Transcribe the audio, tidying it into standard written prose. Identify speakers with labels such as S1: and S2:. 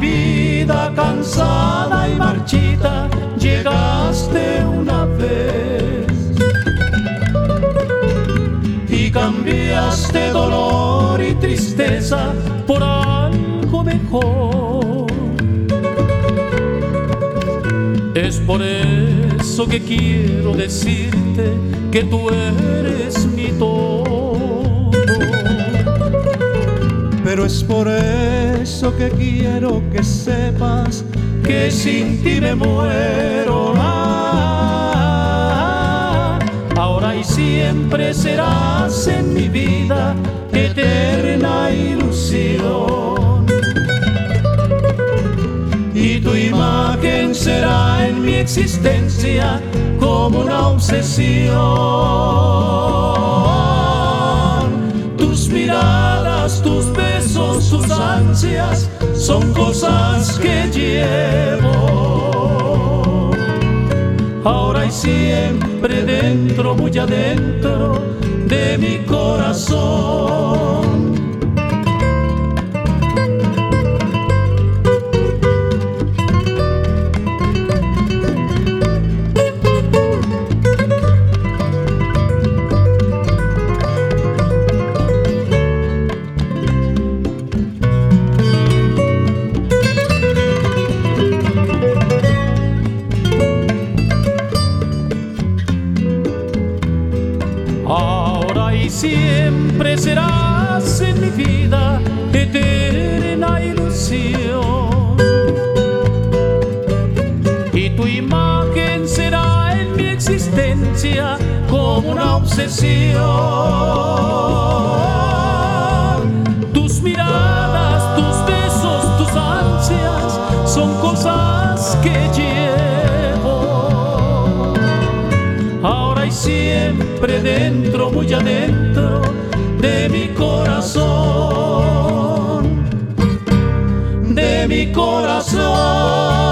S1: vida cansada y marchita, llegaste una vez y cambiaste dolor y tristeza por algo mejor. Es por eso que quiero decirte que tú eres mi todo.
S2: Pero es por eso que quiero que sepas
S1: que sin ti me muero. Ahora y siempre serás en mi vida eterna ilusión, y tu imagen será en mi existencia como una obsesión. Tus miradas, tus besos, tus ansias son cosas que llevo ahora y siempre dentro, muy adentro de mi corazón. Ahora y siempre serás en mi vida eterna ilusión, y tu imagen será en mi existencia como una obsesión. Tus miradas, tus besos, tus ansias son cosas que llevo ahora y siempre dentro, muy adentro de mi corazón, de mi corazón.